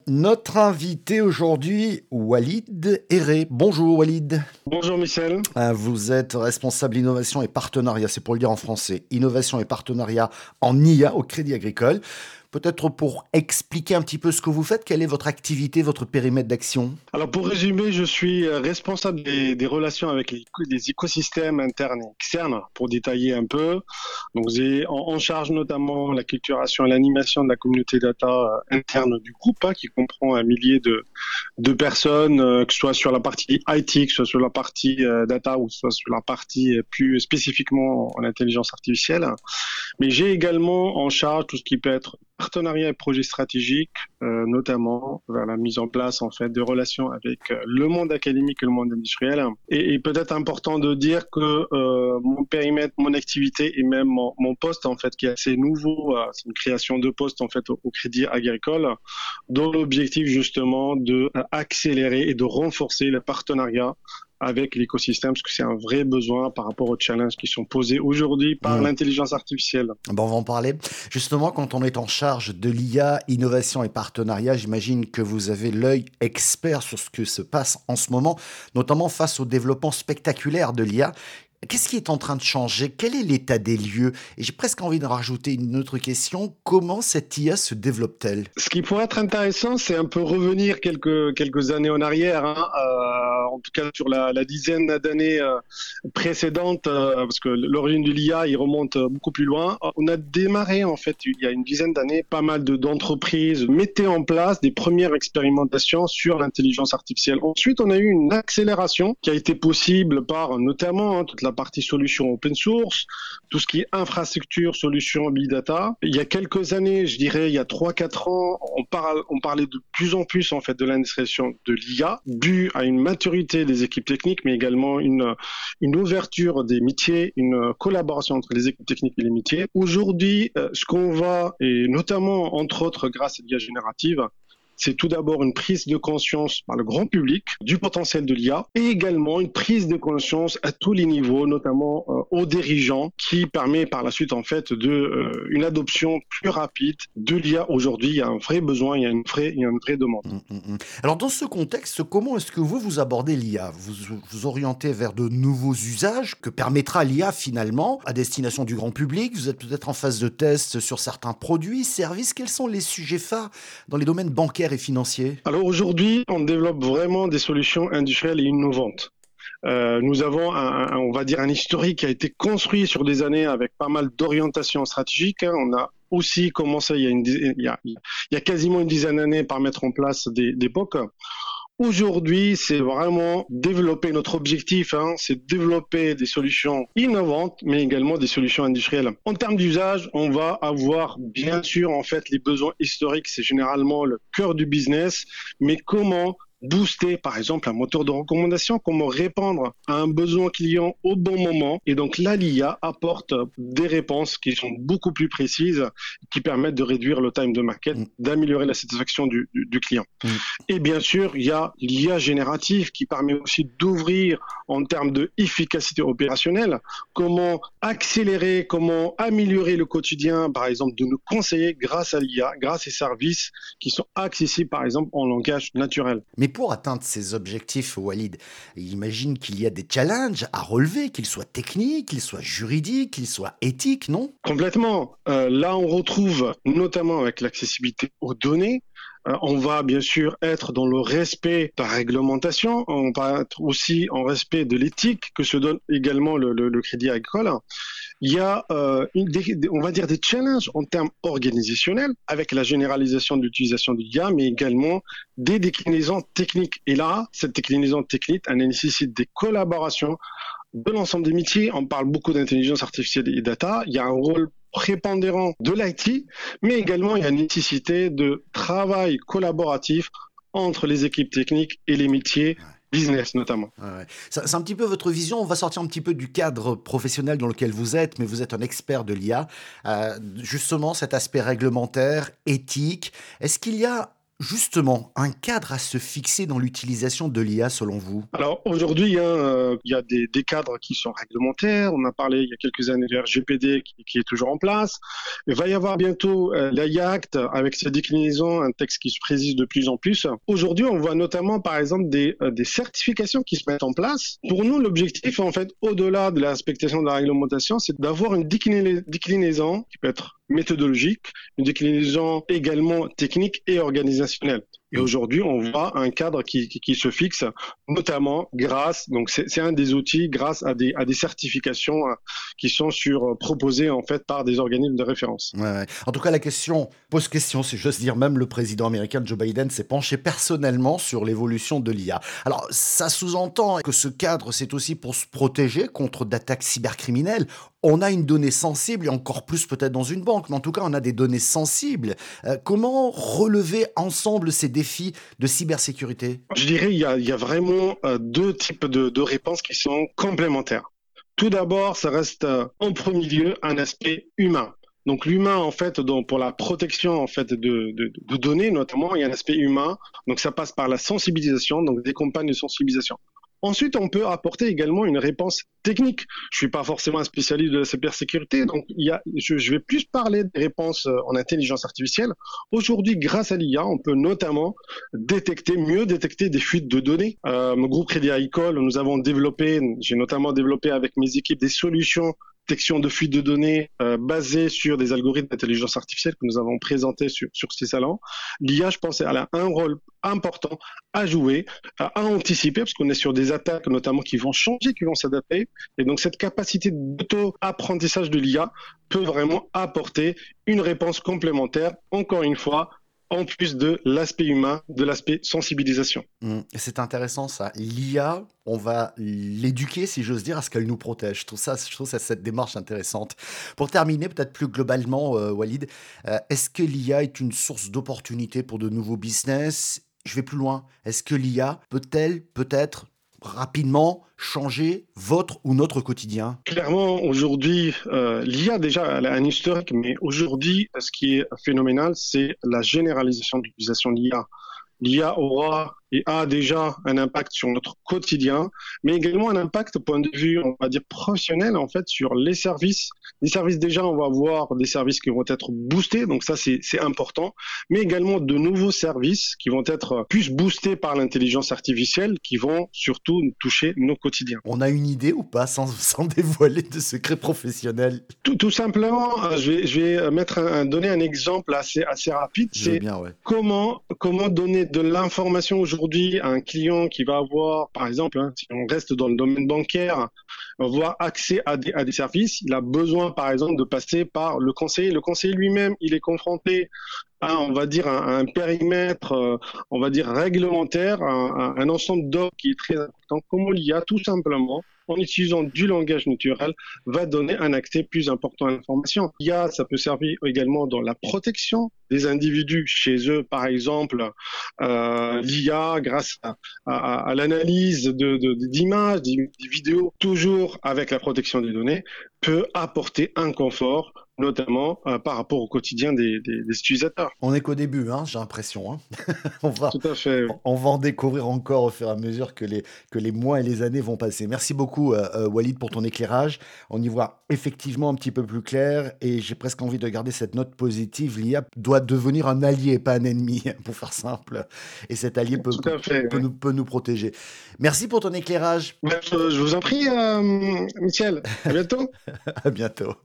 Notre invité aujourd'hui, Walid Herré. Bonjour Walid. Bonjour Michel. Vous êtes responsable innovation et partenariat, c'est pour le dire en français, innovation et partenariat en IA au Crédit Agricole. Peut-être pour expliquer un petit peu ce que vous faites, quelle est votre activité, votre périmètre d'action? Alors pour résumer, je suis responsable des relations avec les écosystèmes internes et externes, pour détailler un peu. Donc j'ai en charge notamment la culturation et l'animation de la communauté data interne du groupe, qui comprend un millier de personnes, que ce soit sur la partie IT, que ce soit sur la partie data ou que ce soit sur la partie plus spécifiquement en intelligence artificielle. Mais j'ai également en charge tout ce qui peut être partenariat et projets stratégiques, notamment vers la mise en place en fait de relations avec le monde académique et le monde industriel. Et peut-être important de dire que mon périmètre, mon activité et même mon poste en fait qui est assez nouveau, c'est une création de poste en fait au Crédit Agricole, dont l'objectif justement de accélérer et de renforcer le partenariat avec l'écosystème, parce que c'est un vrai besoin par rapport aux challenges qui sont posés aujourd'hui par Hmm. l'intelligence artificielle. Bon, on va en parler. Justement, quand on est en charge de l'IA, innovation et partenariat, j'imagine que vous avez l'œil expert sur ce que se passe en ce moment, notamment face au développement spectaculaire de l'IA. Qu'est-ce qui est en train de changer? Quel est l'état des lieux? Et j'ai presque envie de rajouter une autre question. Comment cette IA se développe-t-elle? Ce qui pourrait être intéressant, c'est un peu revenir quelques années en arrière, en tout cas sur la dizaine d'années précédentes, parce que l'origine de l'IA, il remonte beaucoup plus loin. On a démarré, en fait, il y a une dizaine d'années, pas mal d'entreprises mettaient en place des premières expérimentations sur l'intelligence artificielle. Ensuite, on a eu une accélération qui a été possible par notamment toute la partie solution open source, tout ce qui est infrastructure, solution big data. Il y a quelques années, je dirais, il y a 3-4 ans, on parlait de plus en plus en fait de l'industrisation de l'IA, dû à une maturité des équipes techniques, mais également une ouverture des métiers, une collaboration entre les équipes techniques et les métiers. Aujourd'hui, ce qu'on voit, et notamment entre autres grâce à l'IA générative, c'est tout d'abord une prise de conscience par le grand public du potentiel de l'IA et également une prise de conscience à tous les niveaux, notamment aux dirigeants, qui permet par la suite en fait une adoption plus rapide de l'IA. Aujourd'hui, il y a un vrai besoin, il y a une vraie demande. Alors, dans ce contexte, comment est-ce que vous abordez l'IA? Vous vous orientez vers de nouveaux usages que permettra l'IA finalement à destination du grand public? Vous êtes peut-être en phase de test sur certains produits, services. Quels sont les sujets phares dans les domaines bancaires et financiers? Alors aujourd'hui, on développe vraiment des solutions industrielles et innovantes. Nous avons on va dire un historique qui a été construit sur des années avec pas mal d'orientations stratégiques. On a aussi commencé il y a quasiment une dizaine d'années par mettre en place des POC. Aujourd'hui, c'est vraiment développer notre objectif, c'est développer des solutions innovantes, mais également des solutions industrielles. En termes d'usage, on va avoir bien sûr en fait les besoins historiques, c'est généralement le cœur du business, mais comment booster par exemple un moteur de recommandation, comment répondre à un besoin client au bon moment. Et donc là, l'IA apporte des réponses qui sont beaucoup plus précises, qui permettent de réduire le time de market, Mm, d'améliorer la satisfaction du client. mm. Et bien sûr, il y a l'IA générative qui permet aussi d'ouvrir en termes de efficacité opérationnelle, comment accélérer, comment améliorer le quotidien, par exemple, de nos conseillers grâce à l'IA, grâce à ces services qui sont accessibles, par exemple, en langage naturel. Mais pour atteindre ces objectifs, Walid, j'imagine qu'il y a des challenges à relever, qu'ils soient techniques, qu'ils soient juridiques, qu'ils soient éthiques, non? Complètement. Là, on retrouve, notamment avec l'accessibilité aux données, on va bien sûr être dans le respect de la réglementation, on va être aussi en respect de l'éthique que se donne également le Crédit Agricole. Il y a, on va dire, des challenges en termes organisationnels avec la généralisation de l'utilisation de l'IA, mais également des déclinaisons techniques. Et là, cette déclinaison technique, elle nécessite des collaborations de l'ensemble des métiers. On parle beaucoup d'intelligence artificielle et data. Il y a un rôle prépondérant de l'IT, mais également il y a une nécessité de travail collaboratif entre les équipes techniques et les métiers business notamment. Ouais, ouais. C'est un petit peu votre vision. On va sortir un petit peu du cadre professionnel dans lequel vous êtes, mais vous êtes un expert de l'IA. Justement, cet aspect réglementaire, éthique. Est-ce qu'il y a Justement, un cadre à se fixer dans l'utilisation de l'IA selon vous? Alors aujourd'hui, hein, il y a des cadres qui sont réglementaires. On a parlé il y a quelques années du RGPD qui est toujours en place. Il va y avoir bientôt l'AI Act avec sa déclinaison, un texte qui se précise de plus en plus. Aujourd'hui, on voit notamment par exemple des certifications qui se mettent en place. Pour nous, l'objectif en fait, au-delà de la respectation de la réglementation, c'est d'avoir une déclinaison qui peut être méthodologique, une déclinaison également technique et organisationnelle. Et aujourd'hui, on voit un cadre qui se fixe, notamment grâce, donc c'est un des outils, grâce à des certifications qui sont proposées en fait par des organismes de référence. Ouais, ouais. En tout cas, la question pose question, si j'ose dire. Même le président américain Joe Biden s'est penché personnellement sur l'évolution de l'IA. Alors, ça sous-entend que ce cadre, c'est aussi pour se protéger contre d'attaques cybercriminelles. On a une donnée sensible, et encore plus peut-être dans une banque, mais en tout cas, on a des données sensibles. Comment relever ensemble ces défis de cybersécurité? Je dirais il y a vraiment deux types de réponses qui sont complémentaires. Tout d'abord, ça reste en premier lieu un aspect humain. Donc l'humain, en fait, pour la protection en fait de données, notamment, il y a un aspect humain. Donc ça passe par la sensibilisation, donc des campagnes de sensibilisation. Ensuite, on peut apporter également une réponse technique. Je suis pas forcément un spécialiste de la cybersécurité, donc je vais plus parler des réponses en intelligence artificielle. Aujourd'hui, grâce à l'IA, on peut notamment mieux détecter des fuites de données. Mon groupe Crédit Agricole, j'ai notamment développé avec mes équipes des solutions détection de fuite de données basées sur des algorithmes d'intelligence artificielle que nous avons présentés sur ces salons. L'IA, je pense, elle a un rôle important à jouer, à anticiper, parce qu'on est sur des attaques notamment qui vont changer, qui vont s'adapter. Et donc cette capacité d'auto-apprentissage de l'IA peut vraiment apporter une réponse complémentaire, encore une fois, en plus de l'aspect humain, de l'aspect sensibilisation. C'est intéressant ça. L'IA, on va l'éduquer, si j'ose dire, à ce qu'elle nous protège. Je trouve ça cette démarche intéressante. Pour terminer, peut-être plus globalement, Walid, est-ce que l'IA est une source d'opportunité pour de nouveaux business? Je vais plus loin. Est-ce que l'IA peut-elle peut-être rapidement changer votre ou notre quotidien? Clairement, aujourd'hui, l'IA déjà elle a un historique, mais aujourd'hui, ce qui est phénoménal, c'est la généralisation de l'utilisation de l'IA. L'IA aura et a déjà un impact sur notre quotidien, mais également un impact au point de vue, on va dire, professionnel, en fait, sur les services. Les services, déjà, on va avoir des services qui vont être boostés, donc ça, c'est important, mais également de nouveaux services qui vont être plus boostés par l'intelligence artificielle, qui vont surtout toucher nos quotidiens. On a une idée ou pas, sans dévoiler de secrets professionnels? Tout simplement, je vais donner un exemple assez rapide. Je veux C'est bien, ouais. comment donner de l'information aujourd'hui à un client qui va avoir, par exemple, hein, si on reste dans le domaine bancaire, avoir accès à des services. Il a besoin, par exemple, de passer par le conseiller. Le conseiller lui-même, il est confronté à, on va dire, un périmètre, on va dire, réglementaire, un ensemble d'offres qui est très important. Comment l'IA, tout simplement, en utilisant du langage naturel, va donner un accès plus important à l'information. L'IA, ça peut servir également dans la protection des individus chez eux, par exemple, l'IA, grâce à l'analyse d'images, des vidéos, toujours avec la protection des données, peut apporter un confort, notamment par rapport au quotidien des utilisateurs. On n'est qu'au début, hein, j'ai l'impression, hein. On va, Tout à fait. on va en découvrir encore au fur et à mesure que les mois et les années vont passer. Merci beaucoup, Walid, pour ton éclairage. On y voit effectivement un petit peu plus clair et j'ai presque envie de garder cette note positive. L'IA doit devenir un allié, pas un ennemi, pour faire simple. Et cet allié Tout à fait. Ouais. peut nous protéger. Merci pour ton éclairage. Je vous en prie, Michel. À bientôt. À bientôt.